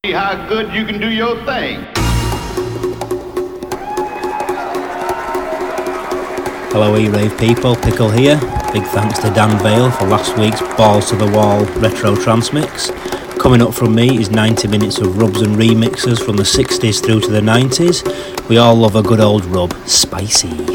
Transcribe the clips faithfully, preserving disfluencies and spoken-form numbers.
See how good you can do your thing. Hello E-Rave people, Pickle here. Big thanks to Dan Vale for last week's Balls to the Wall Retro Transmix. Coming up from me is ninety minutes of rubs and remixes from the sixties through to the nineties. We all love a good old rub. Spicy.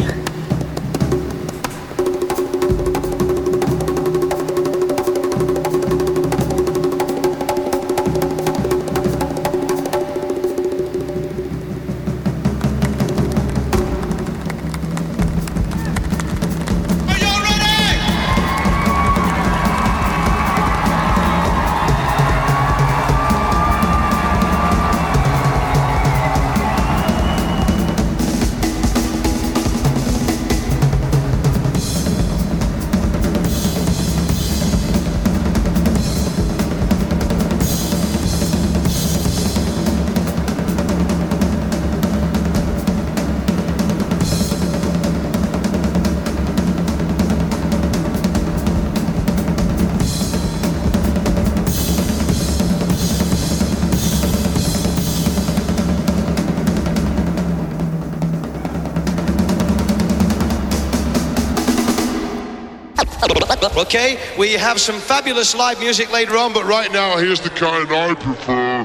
Okay, we have some fabulous live music later on, but right now, here's the kind I prefer.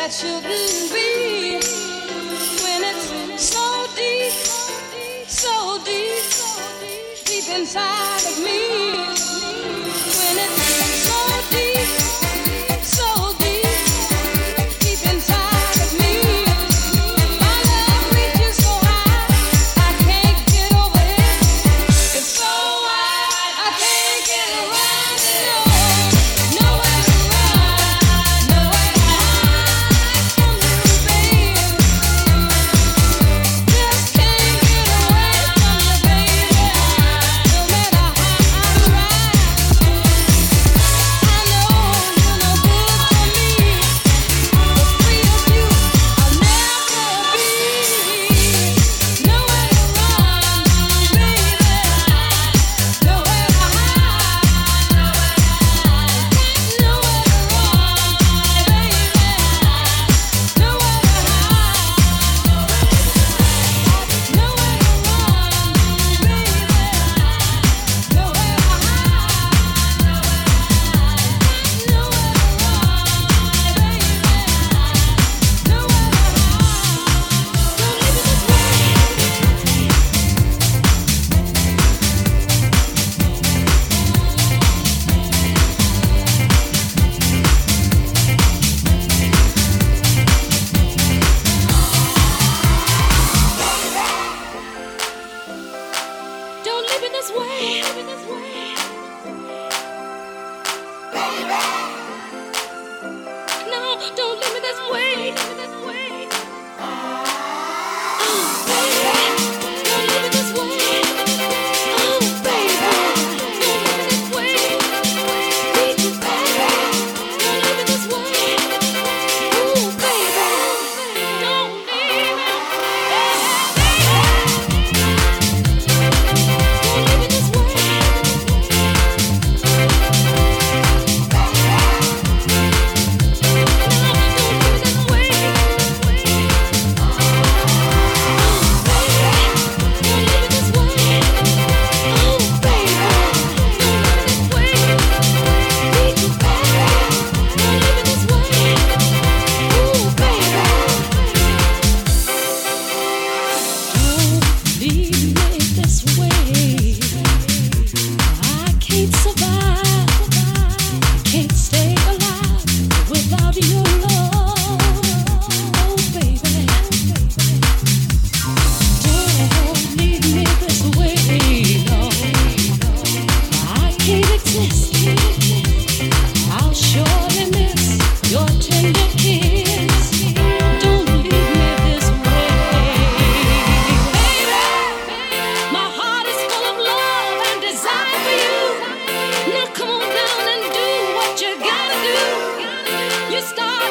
that shouldn't be. When it's so deep, so deep, deep inside of me. When it's so deep, so deep, deep inside of me. My love reaches so high, I can't get over it. It's so wide, I can't get around it. No, nowhere to run, nowhere to hide from you, baby. Just can't get away from you, baby. No matter how I try. I know you're no good for me, but free of you, I'll never be. Nowhere to run, baby. Nowhere to hide. Nowhere to run, baby. Nowhere to hide. Nowhere to run, baby. Nowhere to don't leave me this way. Don't leave me this way. No, don't leave me this way. Oh, baby, don't leave me this way. Oh, baby, don't leave me this way. Need you, baby, don't leave me this way. Oh, baby, don't leave me. Don't leave me this way. You start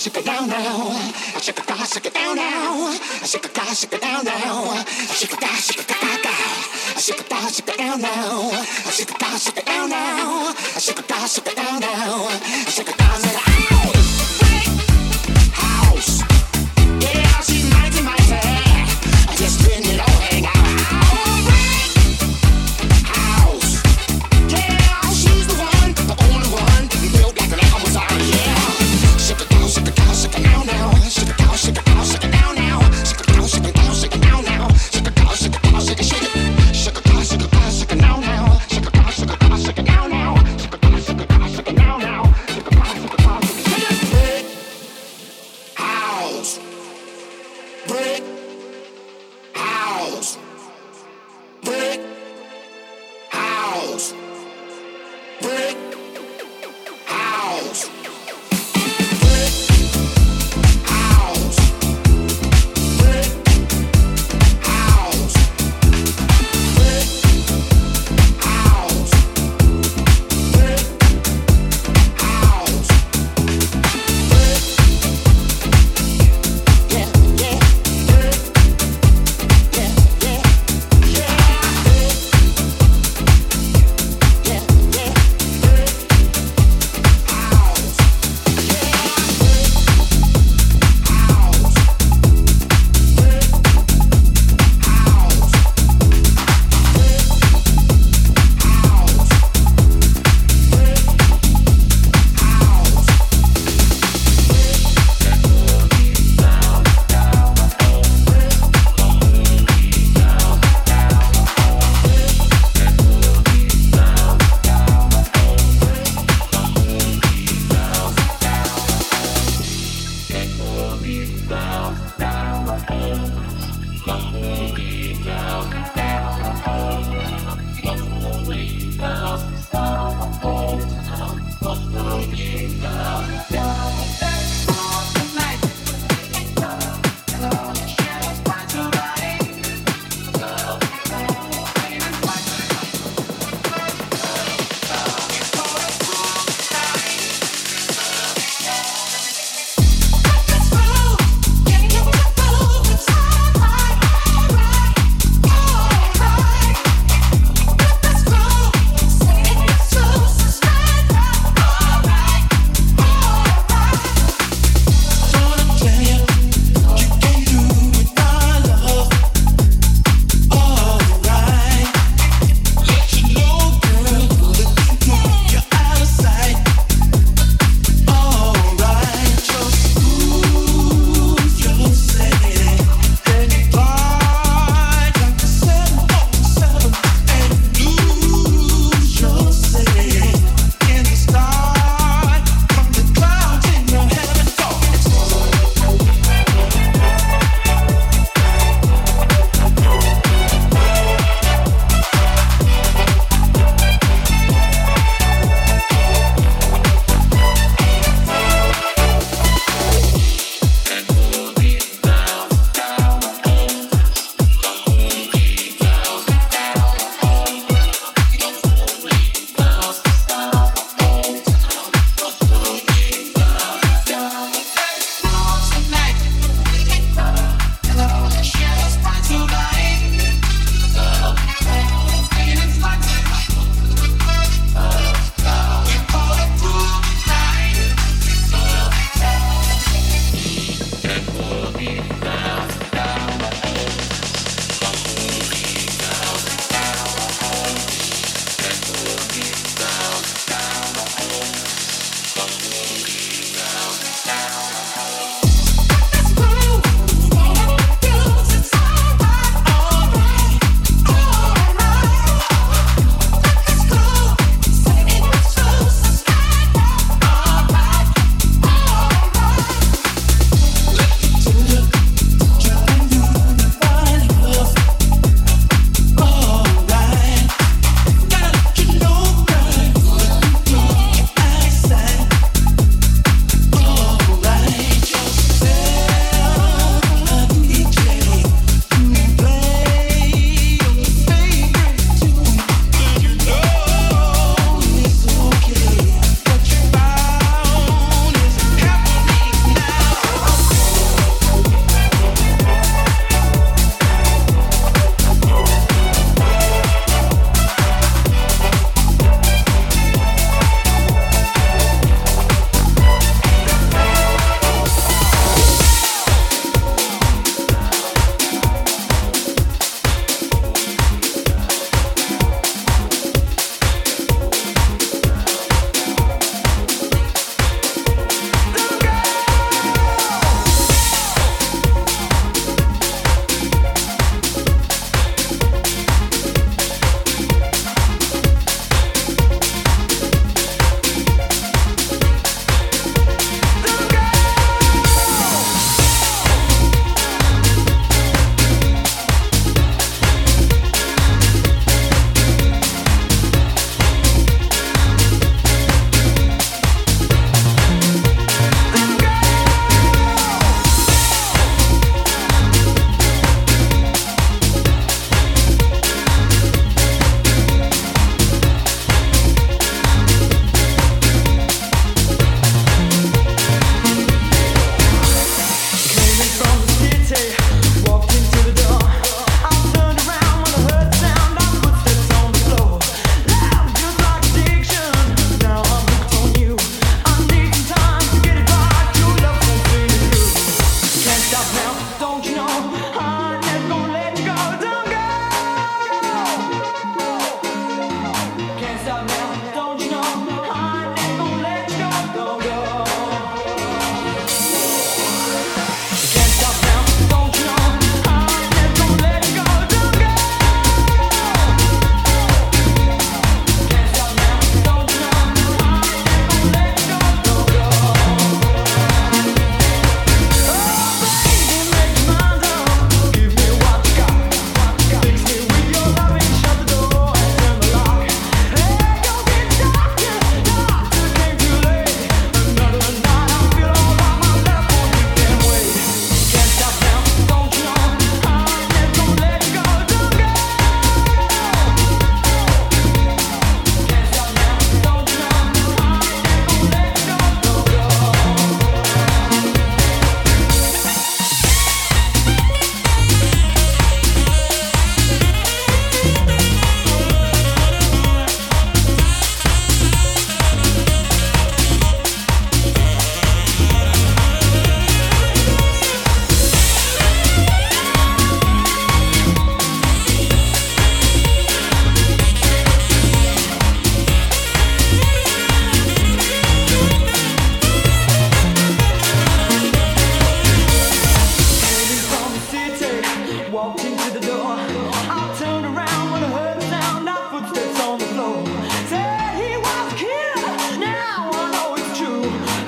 shake it down now. Shake it down, shake it down now. Shake it down, shake it down now. Shake it down, shake it down now. Shake it down, shake it down now. Shake it down, shake it down now. Shake it down, shake it down now. Shake it down, shake it down. House. Yeah, she's mighty, mighty. I just spin it all hang out. House. Yeah, she's the one, the only one. Built like an Amazon, yeah. Shake it down, shake it down, shake it down now. Shake it down, shake it down, shake it down now. Shake it down, shake it down, shake it down now. Shake it down, shake it down, shake it, shake it. Shake it down, shake it down, shake it down now. Shake it down, shake it down, shake it down now. Shake it down, shake it down, shake it down now. Shake it down, shake it down, shake it, shake it. House. Brick. House. Brick. House. Brick. House.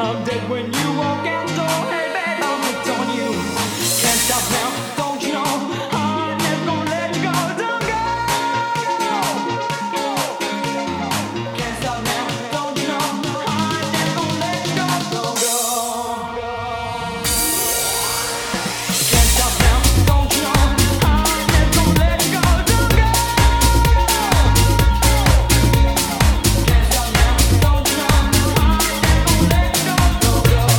I'm dead when you walk out the door. Hey babe, I'm hooked on you. Can't stop now, don't you know? I'm never gonna let you go. Don't go. Can't stop now, don't you know? I'm never gonna let you go. Don't go. Can't stop now, don't you know? I'm never gonna let you go. Don't go. Can't stop now, don't you know? I'm never gonna let you go. Don't go.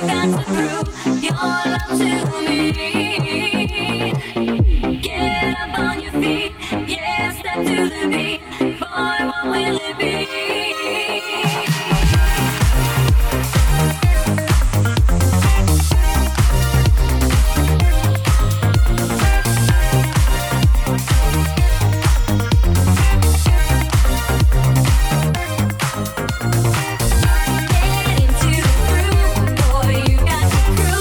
got to prove your love to me. Get up on your feet, yeah, step to the beat. Boy, what will it be? Get into the groove, boy, you got to prove.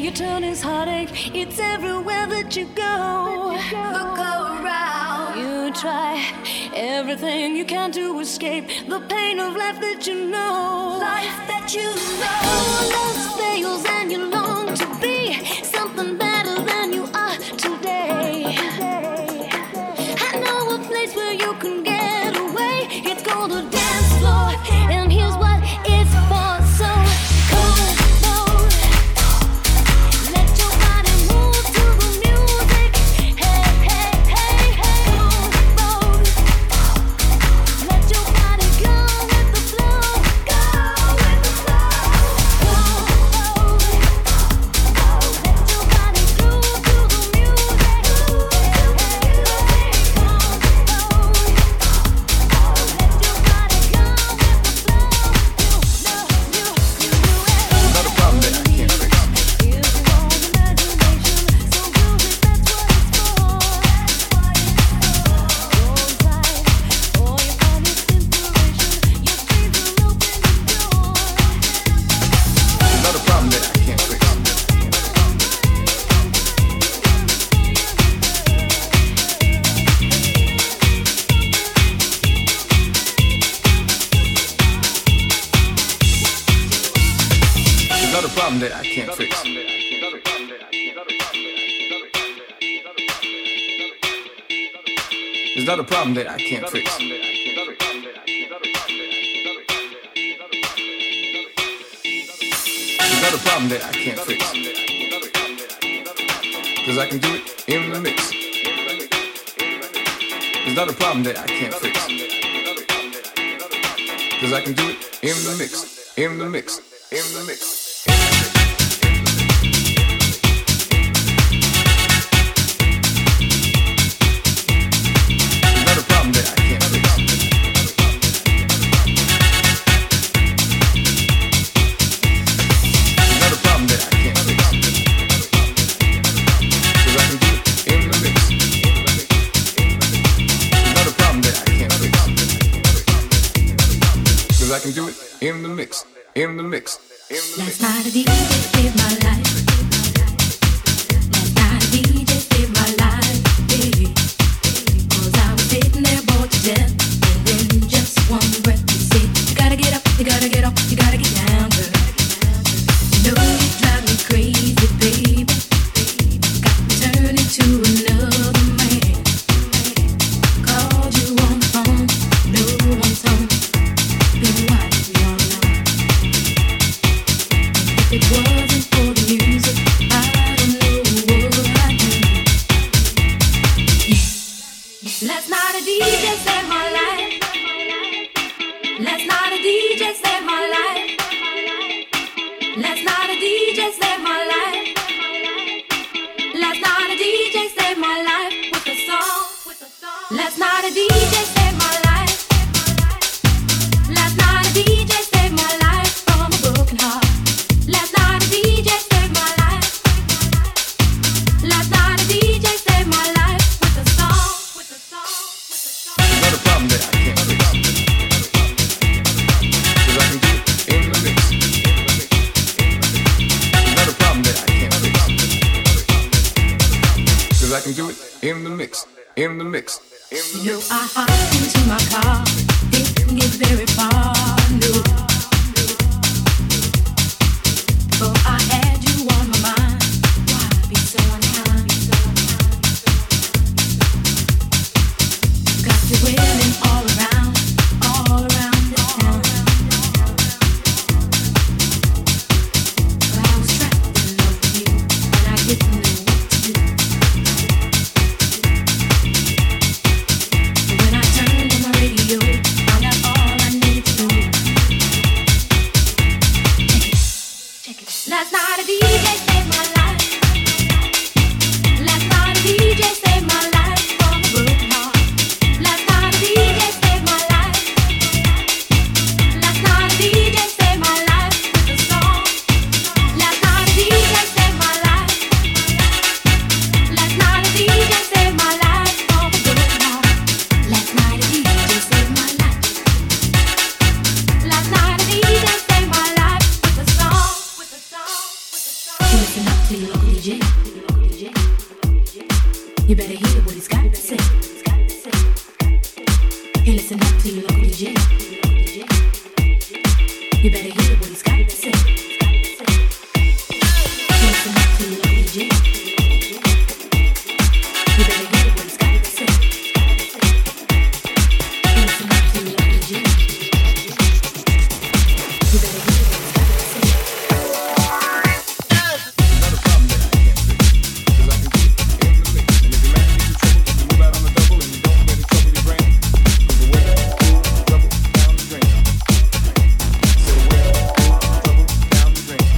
you turn his heartache. It's everywhere that you go. Look around. You try everything you can to escape the pain of life that you know. Life that you know. Love fails and you long to be something better than you are today. I know a place where you can get away. It's called a dance floor, and here's what it's for. So cold, cold. Let your body move to the music. Hey, hey, hey, hey. Cold, cold. Let your body go with the flow. Go with the flow. Cold, cold. Let your body groove to the music. Hey, hey, hey. Cold, cold. Let your body go with the flow. You know, you, you do it. Another problem that I can't fix. Here's your own imagination. So music, that's what it's for. Go inside, for your finest inspiration. Your dreams will open the door. Another problem that I can't fix. Another problem that I can't fix. There's not a problem that I can't fix. There's not a problem that I can't fix. Cause I can do it in the mix. There's not a problem that I can't fix. Cause I can do it in the mix. In the mix. In the mix. There's not a problem that I can't fix. There's not a problem that I can't fix. Cause I can do it in the mix. There's not a problem that I can't fix. Cause I can do it in the mix. In the mix. In the mix. Last night a D J saved my life. Last night a D J saved my life, yeah. 'Cause I was sitting there bored to death, and then just one breath he said, you gotta get up, you gotta get off, you gotta get down, girl. You know you drive me crazy, baby. Got me turning to another man. Called you on the phone, no one's home. Been why we all know. If it wasn't for the music, I don't know what I'd do. Yeah. Last night a D J saved my life. Last night a D J saved my life. Last night a D J saved my life. Last night a D J saved my life with a song. Last night a D J saved my life. Last night a D J saved my life from a broken heart. Last night a D J saved my life. Last night a D J saved my life with a song. With a song. There's not a problem that I can't fix. Cause I can do it in the mix. There's not a problem that I can't fix. Cause I can do it in the mix. In the mix. In the You know mix. I hopped into my car, didn't get very far, no. But I had you on my mind. Why be so unkind? Got you women all around, all around this town. But I was trapped in love with you, and I didn't know what to do. When I turned on my radio, found out all I needed to know. to your local D J. You better hear what he's got to say. Hey, listen up to your local D J. You better hear what he's got to say. Hey, listen up to your local D J. You better hear what he's got to say. Hey, listen up to your local D J. You better hear what he's got to say. Another problem that I can't fix is I can get in the mix, and if your man needs your trouble, you move out on the double, and you don't let it trouble your brain. Cause the way trouble down the drain. So the way trouble down the drain.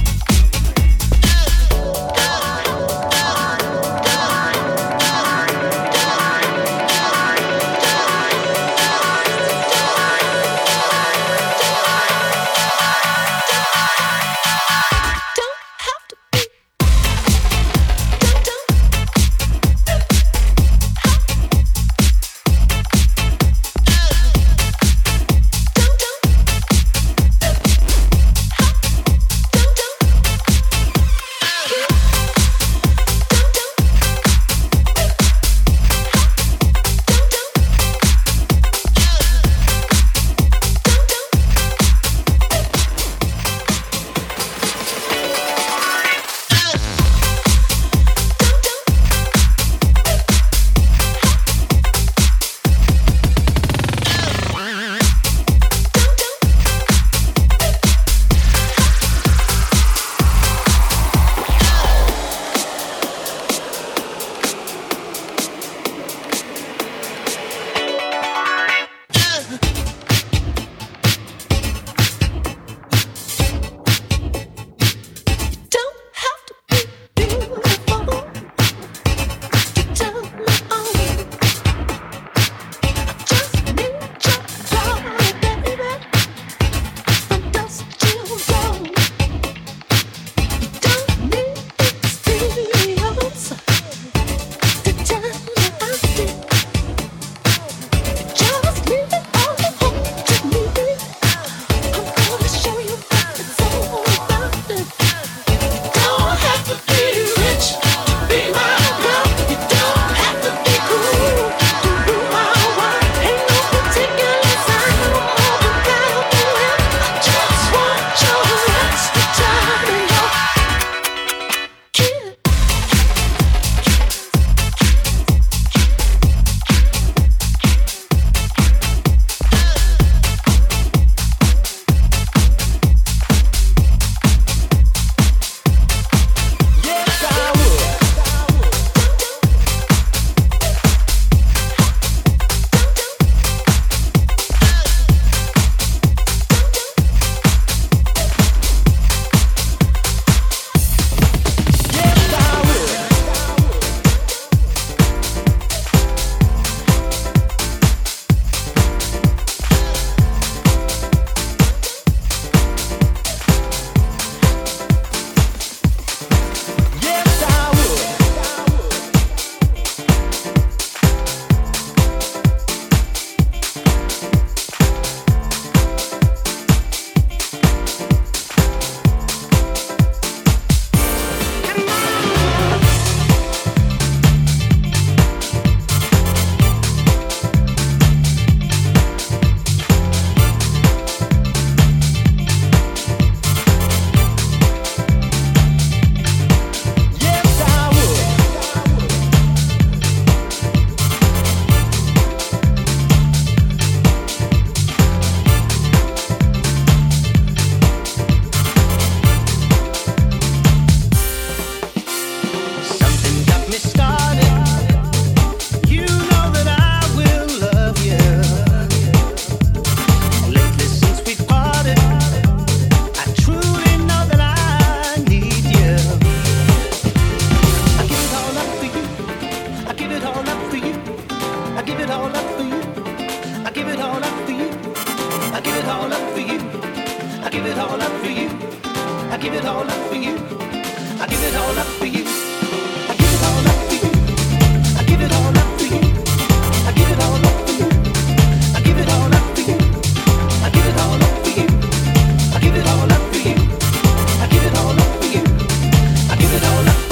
I give it all up.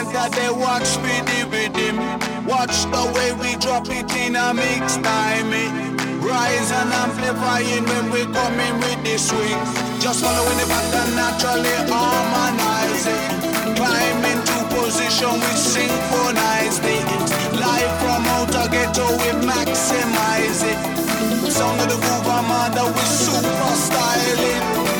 center, they watch me the rhythm. Watch the way we drop it in a mix time. eh. Rise and amplifying when we coming with the swing. Just following the pattern, naturally harmonize it. Climb into position, we synchronize it. Live from outer ghetto, we maximize it. Sound of the groove, I'm under, we super style it.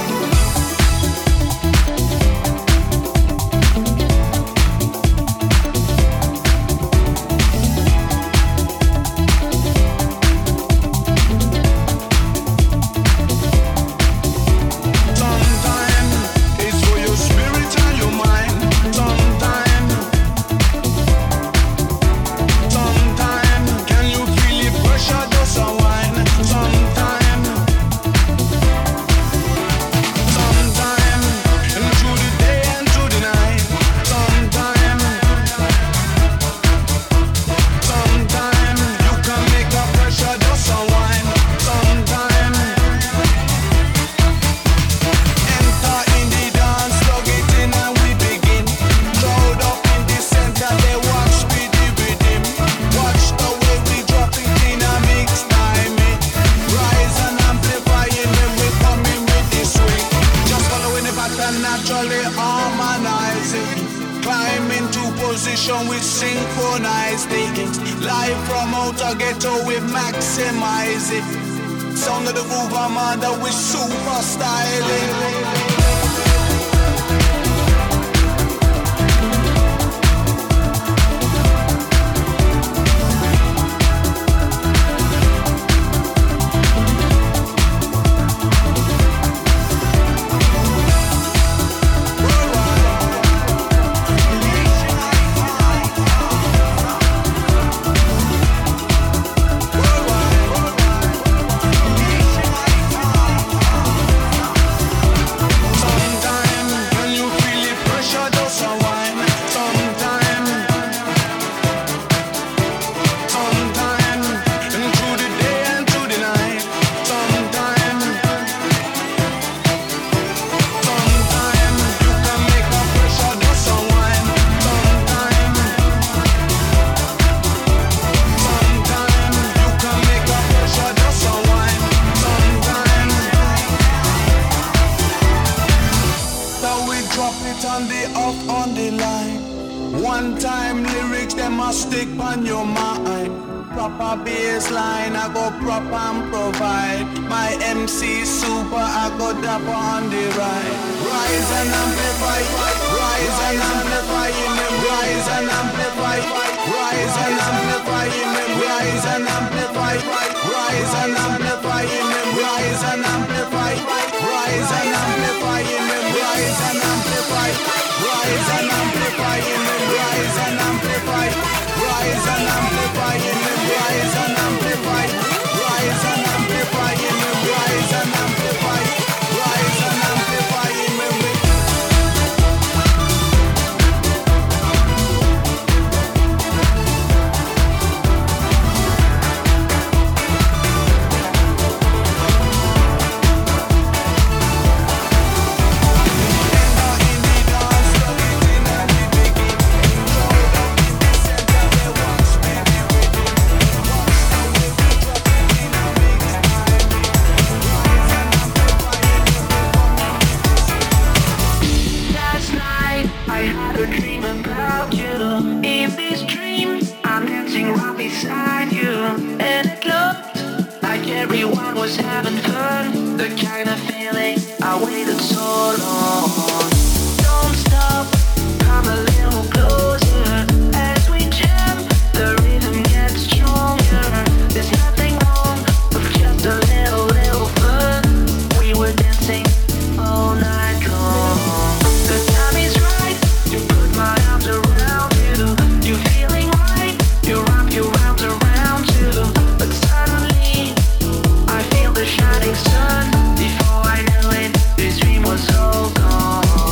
Shining sun before I knew it. This dream was all gone.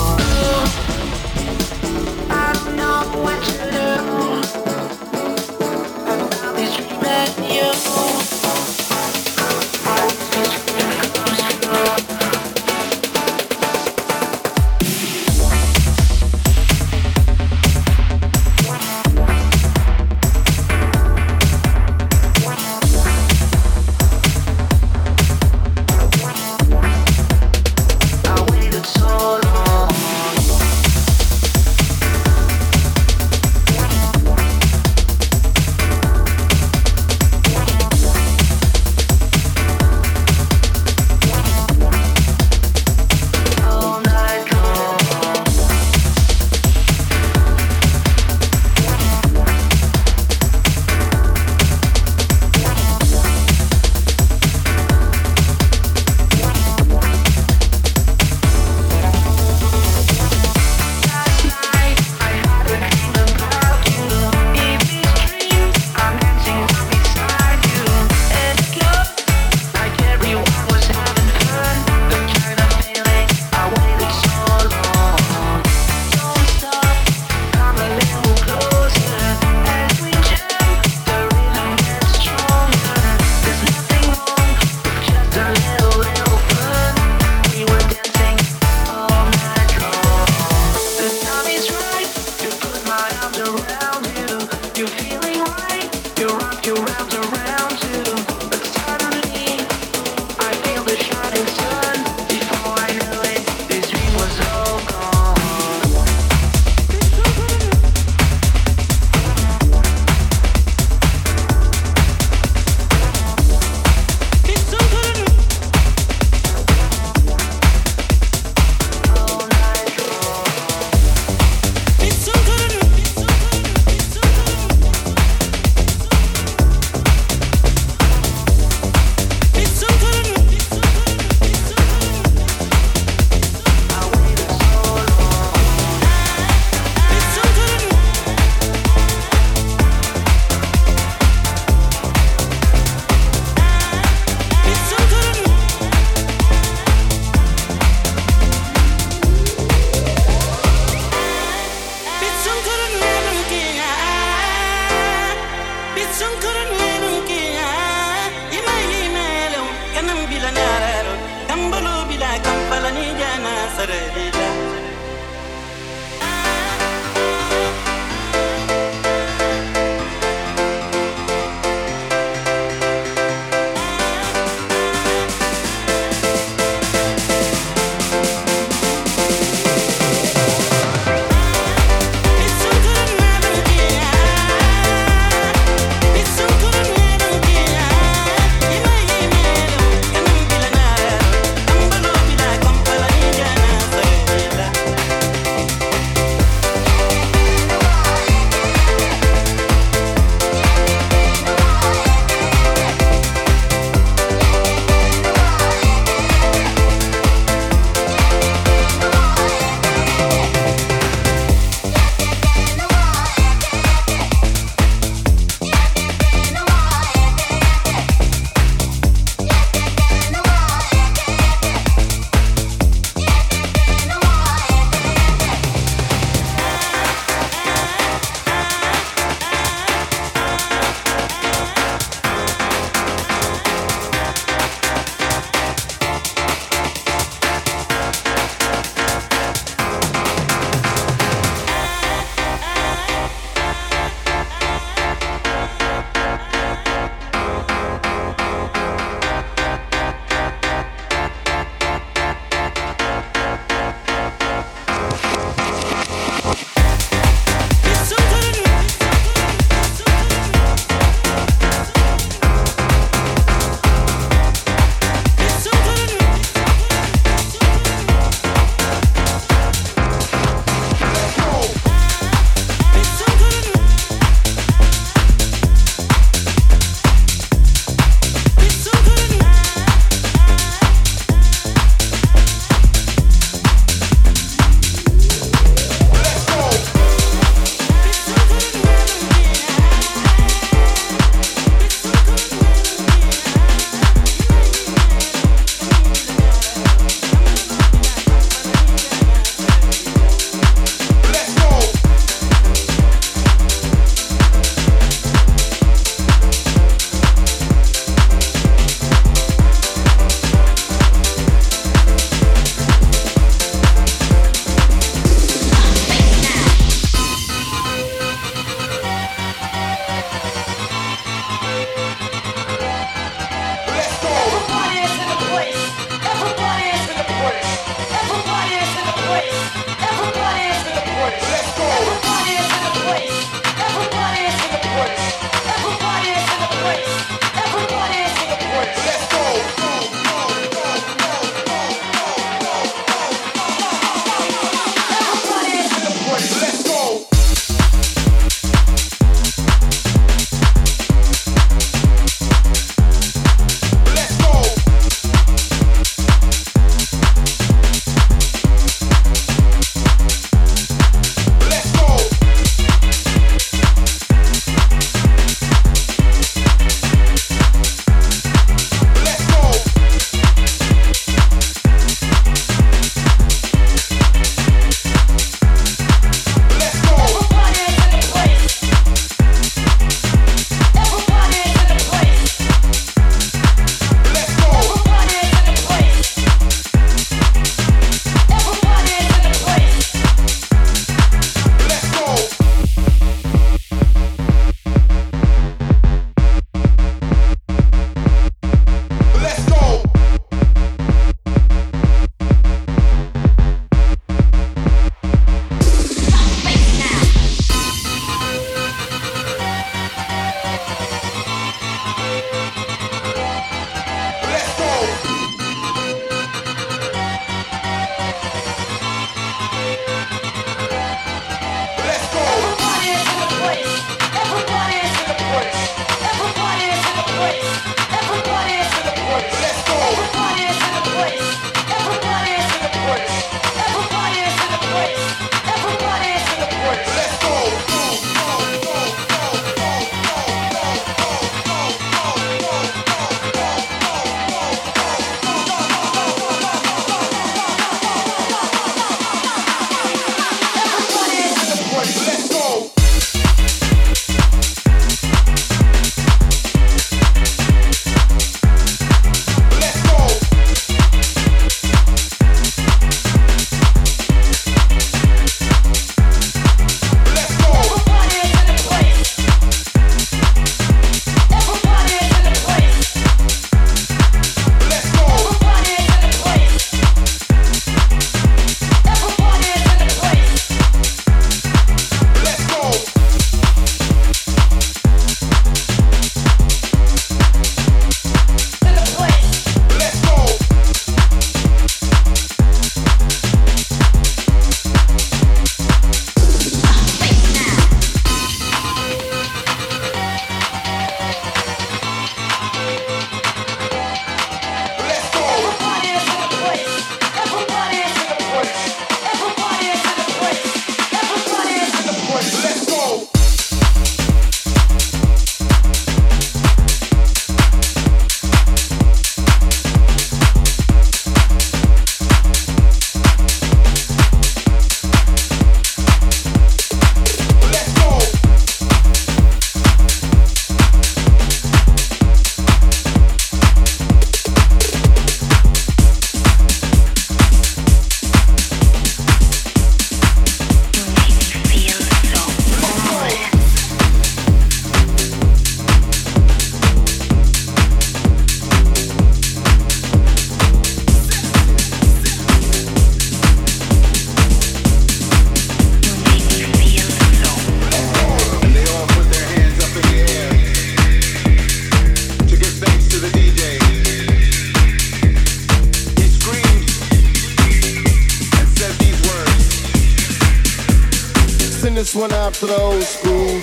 this one out to the old school.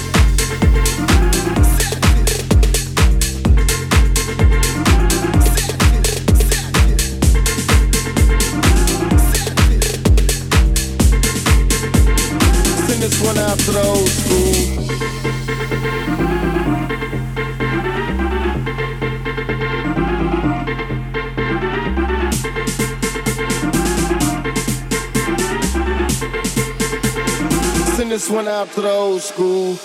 Send this one out to the old school. Send this one out to the old school.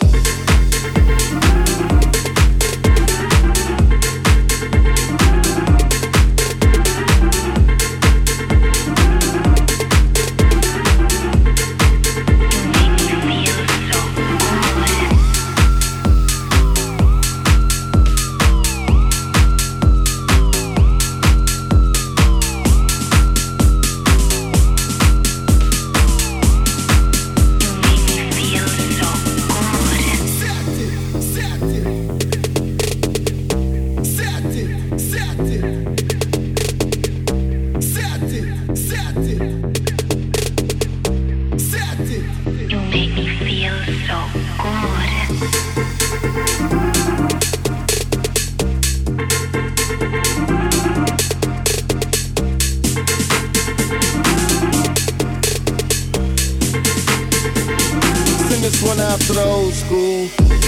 One out to the old school.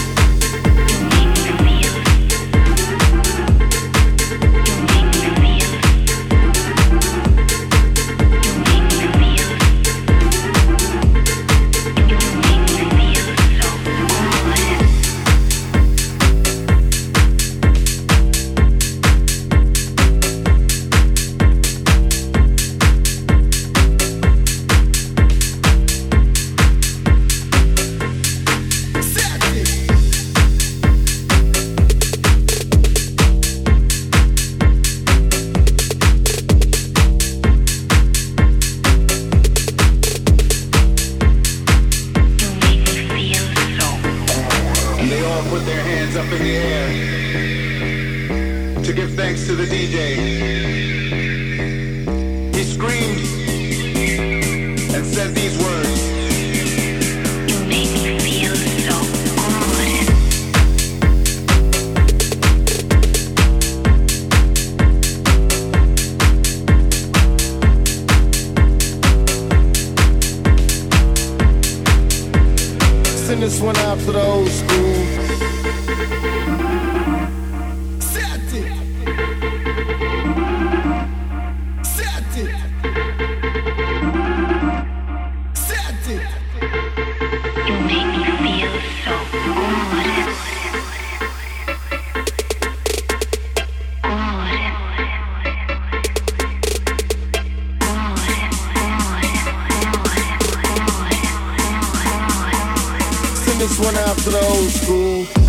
Send this one out to the old school. Set it. Set it. Set it. You make me feel so good. Send this one out to the old school.